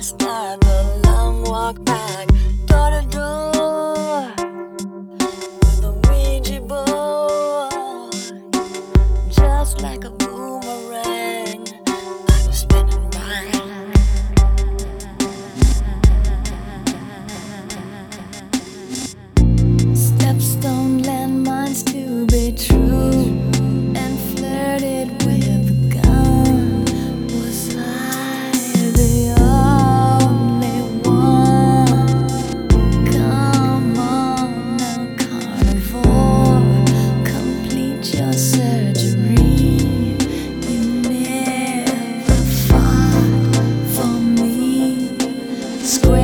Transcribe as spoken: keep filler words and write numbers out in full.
start the long walk back door to door with a Ouija board, just like a boomerang. I was spinning round. Stepstone landmines to be true, and flirted with a gun. Was I the only one? Come on now, carnivore, complete your surgery. You never fought for me. Square